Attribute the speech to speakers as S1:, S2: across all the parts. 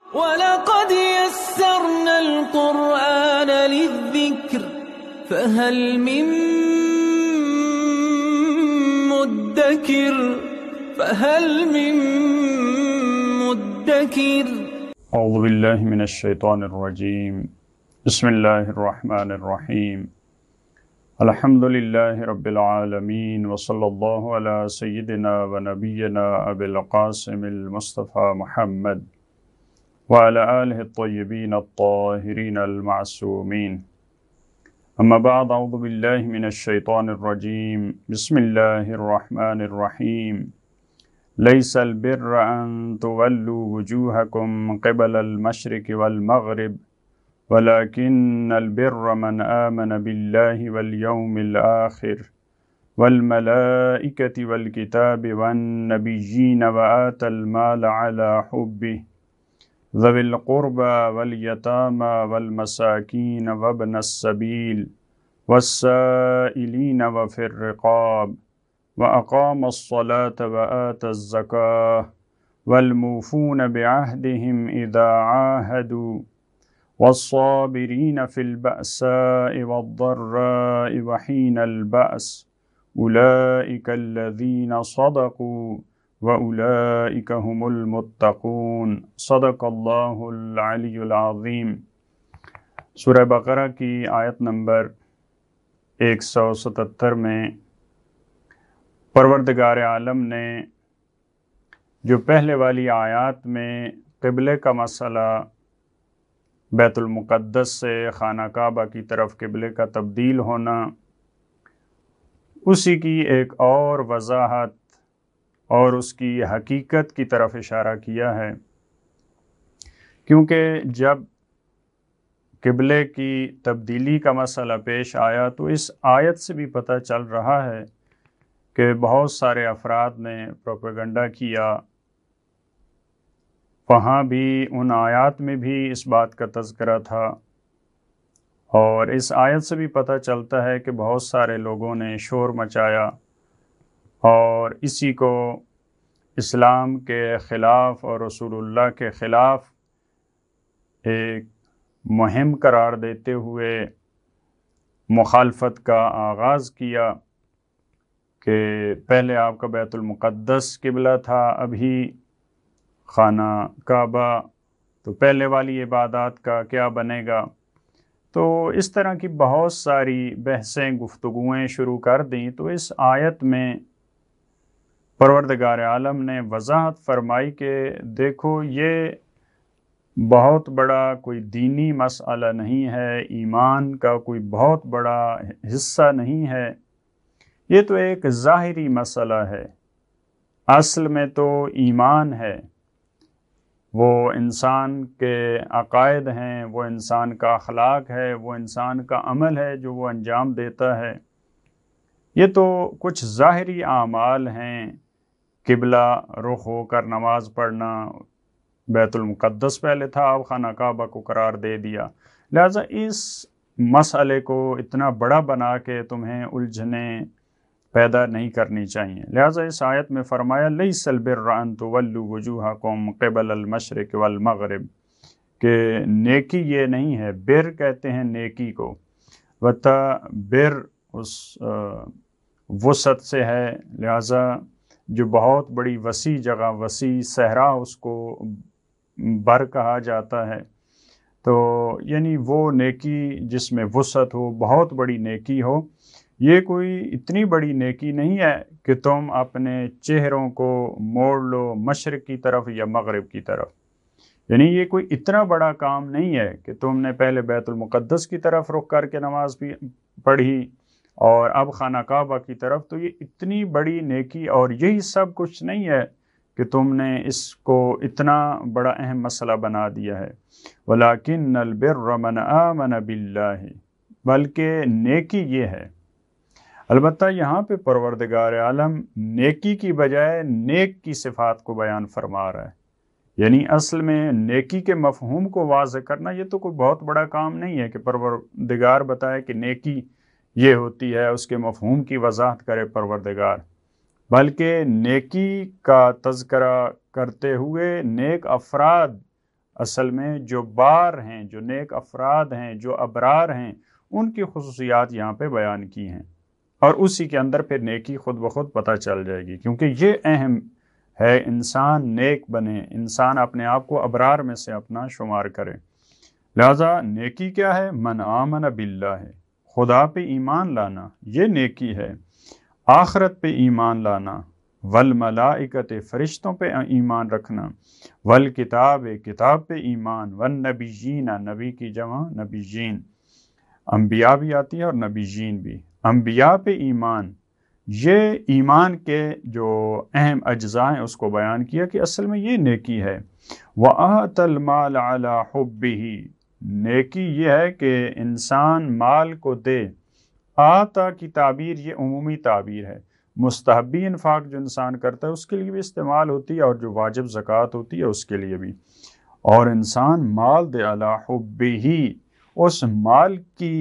S1: وَلَقَدْ يَسَّرْنَا الْقُرْآنَ لِلذِّكْرِ فَهَلْ مِن مُّدَّكِرٍ
S2: اعوذ باللہ من الشیطان الرجیم بسم اللہ الرحمن الرحیم الحمد للہ رب العالمین وصلی اللہ علی سیدنا و نبینا ابی القاسم المصطفى محمد وعلى آلہ الطیبین الطاہرین المعصومین اما بعد اعوذ باللہ من الشیطان الرجیم بسم اللہ الرحمن الرحیم ليس البر أن تولوا وجوهكم قبل المشرق والمغرب ولكن البر من آمن بالله واليوم الآخر والملائكة والكتاب والنبيين وآتى المال على حبه ذوي القربى واليتامى والمساكين وابن السبيل والسائلين وفي الرقاب وأقام الصلاة وآتى الزكاة والموفون بعهدهم إذا عاهدوا والصابرين في البأساء والضراء وحين البأس أولئك الذين صدقوا وأولئك هم المتقون صدق اللہ العلی العظیم۔ سورہ بقرہ کی آیت نمبر 177 میں پروردگار عالم نے جو پہلے والی آیات میں قبلے کا مسئلہ بیت المقدس سے خانہ کعبہ کی طرف قبلے کا تبدیل ہونا، اسی کی ایک اور وضاحت اور اس کی حقیقت کی طرف اشارہ کیا ہے، کیونکہ جب قبلے کی تبدیلی کا مسئلہ پیش آیا تو اس آیت سے بھی پتہ چل رہا ہے کہ بہت سارے افراد نے پروپیگنڈا کیا، وہاں بھی ان آیات میں بھی اس بات کا تذکرہ تھا، اور اس آیت سے بھی پتہ چلتا ہے کہ بہت سارے لوگوں نے شور مچایا اور اسی کو اسلام کے خلاف اور رسول اللہ کے خلاف ایک مہم قرار دیتے ہوئے مخالفت کا آغاز کیا کہ پہلے آپ کا بیت المقدس قبلہ تھا، ابھی خانہ کعبہ، تو پہلے والی عبادات کا کیا بنے گا؟ تو اس طرح کی بہت ساری بحثیں گفتگویں شروع کر دیں۔ تو اس آیت میں پروردگار عالم نے وضاحت فرمائی کہ دیکھو، یہ بہت بڑا کوئی دینی مسئلہ نہیں ہے، ایمان کا کوئی بہت بڑا حصہ نہیں ہے، یہ تو ایک ظاہری مسئلہ ہے۔ اصل میں تو ایمان ہے، وہ انسان کے عقائد ہیں، وہ انسان کا اخلاق ہے، وہ انسان کا عمل ہے جو وہ انجام دیتا ہے۔ یہ تو کچھ ظاہری اعمال ہیں، قبلہ رخ ہو کر نماز پڑھنا، بیت المقدس پہلے تھا، اب خانہ کعبہ کو قرار دے دیا، لہذا اس مسئلے کو اتنا بڑا بنا کے تمہیں الجھنیں پیدا نہیں کرنی چاہیے۔ لہٰذا اس آیت میں فرمایا لیس البر ان تولوا وجوہکم قبل المشرق والمغرب، کہ نیکی یہ نہیں ہے، بر کہتے ہیں نیکی کو، وتا بر اس وسعت سے ہے، لہٰذا جو بہت بڑی وسیع جگہ، وسیع صحرا، اس کو بر کہا جاتا ہے۔ تو یعنی وہ نیکی جس میں وسعت ہو، بہت بڑی نیکی ہو، یہ کوئی اتنی بڑی نیکی نہیں ہے کہ تم اپنے چہروں کو موڑ لو مشرق کی طرف یا مغرب کی طرف، یعنی یہ کوئی اتنا بڑا کام نہیں ہے کہ تم نے پہلے بیت المقدس کی طرف رخ کر کے نماز پڑھی اور اب خانہ کعبہ کی طرف، تو یہ اتنی بڑی نیکی اور یہی سب کچھ نہیں ہے کہ تم نے اس کو اتنا بڑا اہم مسئلہ بنا دیا ہے۔ وَلَكِنَّ الْبِرَّ مَنْ آمَنَ بِاللَّهِ، بلکہ نیکی یہ ہے۔ البتہ یہاں پہ پروردگار عالم نیکی کی بجائے نیک کی صفات کو بیان فرما رہا ہے، یعنی اصل میں نیکی کے مفہوم کو واضح کرنا یہ تو کوئی بہت بڑا کام نہیں ہے کہ پروردگار بتائے کہ نیکی یہ ہوتی ہے، اس کے مفہوم کی وضاحت کرے پروردگار، بلکہ نیکی کا تذکرہ کرتے ہوئے نیک افراد اصل میں جو بار ہیں، جو نیک افراد ہیں، جو ابرار ہیں، ان کی خصوصیات یہاں پہ بیان کی ہیں، اور اسی کے اندر پھر نیکی خود بخود پتہ چل جائے گی، کیونکہ یہ اہم ہے انسان نیک بنے، انسان اپنے آپ کو ابرار میں سے اپنا شمار کرے۔ لہذا نیکی کیا ہے؟ من آمن باللہ ہے، خدا پہ ایمان لانا، یہ نیکی ہے۔ آخرت پہ ایمان لانا، والملائکت فرشتوں پہ ایمان رکھنا، والکتاب کتاب پہ ایمان، والنبیین نبی کی جمع نبیین، انبیاء بھی آتی ہے اور نبیین بھی، انبیاء پہ ایمان۔ یہ ایمان کے جو اہم اجزاء ہیں اس کو بیان کیا کہ اصل میں یہ نیکی ہے۔ وَآتَ الْمَالَ عَلَى حُبِّهِ، نیکی یہ ہے کہ انسان مال کو دے۔ آتا کی تعبیر یہ عمومی تعبیر ہے، مستحبی انفاق جو انسان کرتا ہے اس کے لیے بھی استعمال ہوتی ہے، اور جو واجب زکوٰۃ ہوتی ہے اس کے لیے بھی۔ اور انسان مال دے علی حبہ، اس مال کی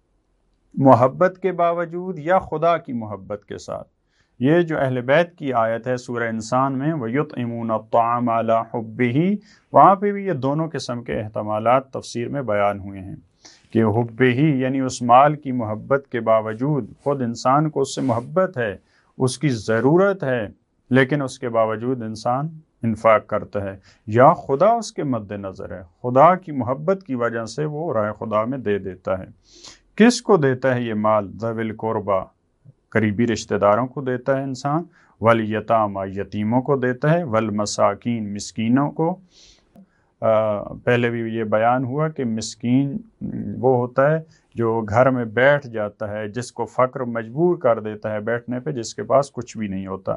S2: محبت کے باوجود یا خدا کی محبت کے ساتھ۔ یہ جو اہل بیت کی آیت ہے سورہ انسان میں وَيُطْعِمُونَ الطَّعَامَ عَلَى حُبِّهِ، وہاں پہ بھی یہ دونوں قسم کے احتمالات تفسیر میں بیان ہوئے ہیں کہ حبہ یعنی اس مال کی محبت کے باوجود، خود انسان کو اس سے محبت ہے، اس کی ضرورت ہے، لیکن اس کے باوجود انسان انفاق کرتا ہے، یا خدا اس کے مد نظر ہے، خدا کی محبت کی وجہ سے وہ راہ خدا میں دے دیتا ہے۔ کس کو دیتا ہے یہ مال؟ ذوی القربیٰ، قریبی رشتہ داروں کو دیتا ہے انسان، والیتامیٰ یتیموں کو دیتا ہے، والمساکین مسکینوں کو۔ پہلے بھی یہ بیان ہوا کہ مسکین وہ ہوتا ہے جو گھر میں بیٹھ جاتا ہے، جس کو فقر مجبور کر دیتا ہے بیٹھنے پہ، جس کے پاس کچھ بھی نہیں ہوتا۔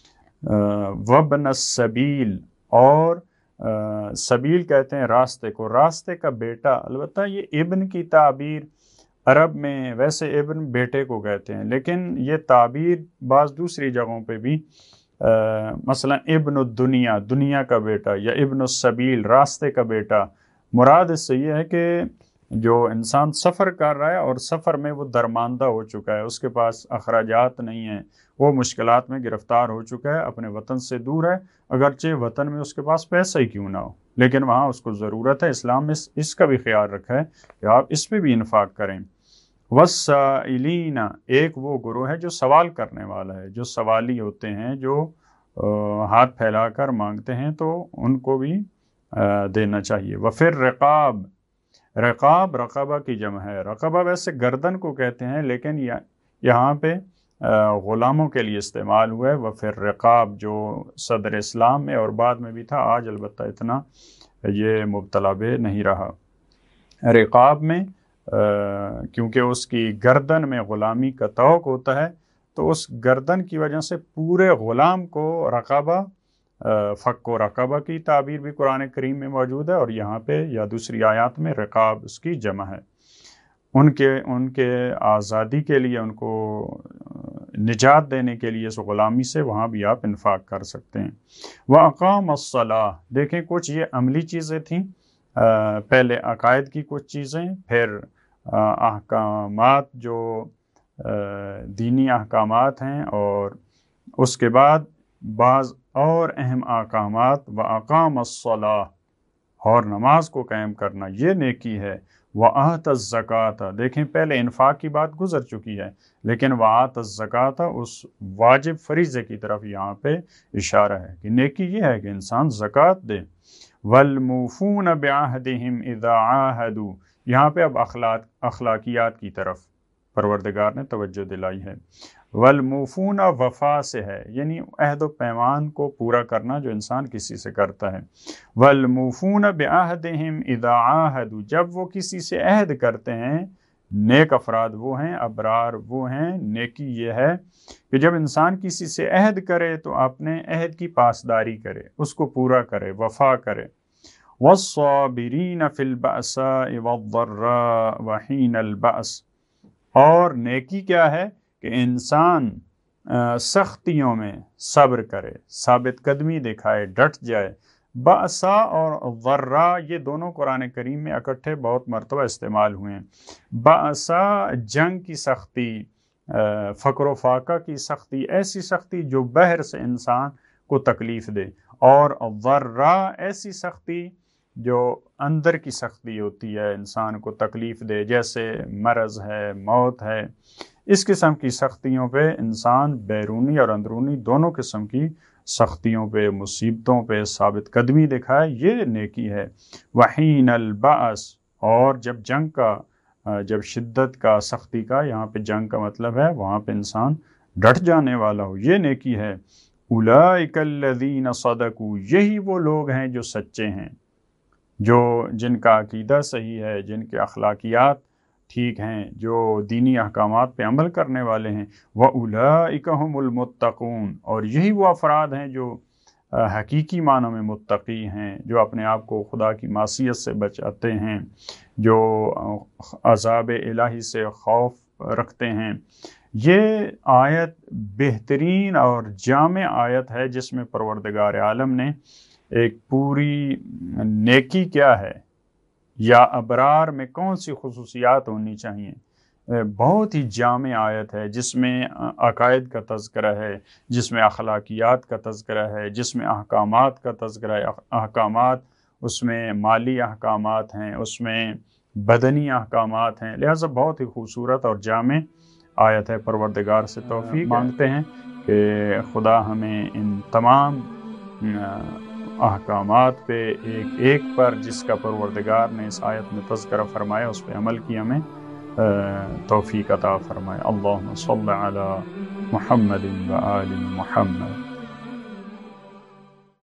S2: وابن السبیل، اور سبیل کہتے ہیں راستے کو، راستے کا بیٹا۔ البتہ یہ ابن کی تعبیر عرب میں ویسے ابن بیٹے کو کہتے ہیں، لیکن یہ تعبیر بعض دوسری جگہوں پہ بھی مثلا ابن الدنیا، دنیا کا بیٹا، یا ابن السبیل، راستے کا بیٹا، مراد اس سے یہ ہے کہ جو انسان سفر کر رہا ہے اور سفر میں وہ درماندہ ہو چکا ہے، اس کے پاس اخراجات نہیں ہیں، وہ مشکلات میں گرفتار ہو چکا ہے، اپنے وطن سے دور ہے، اگرچہ وطن میں اس کے پاس پیسہ ہی کیوں نہ ہو، لیکن وہاں اس کو ضرورت ہے۔ اسلام میں اس کا بھی خیال رکھا ہے کہ آپ اس پہ بھی انفاق کریں۔ والسائلین، ایک وہ گروہ ہے جو سوال کرنے والا ہے، جو سوالی ہوتے ہیں، جو ہاتھ پھیلا کر مانگتے ہیں، تو ان کو بھی دینا چاہیے۔ وفر رقاب، رقاب رقبہ کی جمع ہے، رقبہ ویسے گردن کو کہتے ہیں، لیکن یہاں پہ غلاموں کے لیے استعمال ہوا ہے۔ وفر رقاب جو صدر اسلام میں اور بعد میں بھی تھا، آج البتہ اتنا یہ مبتلا بے نہیں رہا۔ رقاب میں کیونکہ اس کی گردن میں غلامی کا توق ہوتا ہے، تو اس گردن کی وجہ سے پورے غلام کو رقبہ، فک و رقبہ کی تعبیر بھی قرآن کریم میں موجود ہے، اور یہاں پہ یا دوسری آیات میں رقاب اس کی جمع ہے۔ ان کے آزادی کے لیے، ان کو نجات دینے کے لیے اس غلامی سے، وہاں بھی آپ انفاق کر سکتے ہیں۔ وَأَقَامَ الصَّلَاةَ، دیکھیں کچھ یہ عملی چیزیں تھیں، پہلے عقائد کی کچھ چیزیں، پھر احکامات جو دینی احکامات ہیں، اور اس کے بعد بعض اور اہم احکامات۔ وَأَقَامَ الصَّلَاةَ، اور نماز کو قائم کرنا، یہ نیکی ہے۔ وَآتَ الزَّکَاةَ، دیکھیں پہلے انفاق کی بات گزر چکی ہے، لیکن وَآتَ الزَّکَاةَ اس واجب فریضے کی طرف یہاں پہ اشارہ ہے کہ نیکی یہ ہے کہ انسان زکوٰۃ دے۔ وَالْمُوفُونَ بِعَهْدِهِمْ إِذَا عَاهَدُوا، یہاں پہ اب اخلاقیات کی طرف پروردگار نے توجہ دلائی ہے۔ والموفون وفا سے ہے، یعنی عہد و پیمان کو پورا کرنا جو انسان کسی سے کرتا ہے۔ والموفون بعہدہم اذا عاہدوا، جب وہ کسی سے عہد کرتے ہیں، نیک افراد وہ ہیں، ابرار وہ ہیں۔ نیکی یہ ہے کہ جب انسان کسی سے عہد کرے تو اپنے عہد کی پاسداری کرے، اس کو پورا کرے، وفا کرے۔ والصابرین فی البأساء والضراء وحین البأس، اور نیکی کیا ہے کہ انسان سختیوں میں صبر کرے، ثابت قدمی دکھائے، ڈٹ جائے۔ بأسا اور ضرا یہ دونوں قرآن کریم میں اکٹھے بہت مرتبہ استعمال ہوئے ہیں۔ بأسا جنگ کی سختی، فقر و فاقہ کی سختی، ایسی سختی جو بہر سے انسان کو تکلیف دے، اور ضرا ایسی سختی جو اندر کی سختی ہوتی ہے انسان کو تکلیف دے، جیسے مرض ہے، موت ہے، اس قسم کی سختیوں پہ انسان بیرونی اور اندرونی دونوں قسم کی سختیوں پہ، مصیبتوں پہ ثابت قدمی دکھائے، یہ نیکی ہے۔ وحین البعث، اور جب جنگ کا، جب شدت کا، سختی کا، یہاں پہ جنگ کا مطلب ہے وہاں پہ انسان ڈٹ جانے والا ہو، یہ نیکی ہے۔ اولئک الذین صدقوا، یہی وہ لوگ ہیں جو سچے ہیں، جن کا عقیدہ صحیح ہے، جن کے اخلاقیات ٹھیک ہیں، جو دینی احکامات پہ عمل کرنے والے ہیں۔ وَأُولَئِكَ هُمُ الْمُتَّقُونَ، اور یہی وہ افراد ہیں جو حقیقی معنوں میں متقی ہیں، جو اپنے آپ کو خدا کی معصیت سے بچاتے ہیں، جو عذاب الہی سے خوف رکھتے ہیں۔ یہ آیت بہترین اور جامع آیت ہے جس میں پروردگار عالم نے ایک پوری نیکی کیا ہے یا ابرار میں کون سی خصوصیات ہونی چاہیے، بہت ہی جامع آیت ہے، جس میں عقائد کا تذکرہ ہے، جس میں اخلاقیات کا تذکرہ ہے، جس میں احکامات کا تذکرہ ہے۔ احکامات اس میں مالی احکامات ہیں، اس میں بدنی احکامات ہیں، لہٰذا بہت ہی خوبصورت اور جامع آیت ہے۔ پروردگار سے توفیق مانگتے ہیں کہ خدا ہمیں ان تمام احکامات پہ ایک ایک پر جس کا پروردگار نے اس آیت میں تذکرہ فرمایا اس پہ عمل کی ہمیں توفیق عطا فرمائے۔ اللہم صلی علی محمد و آل محمد۔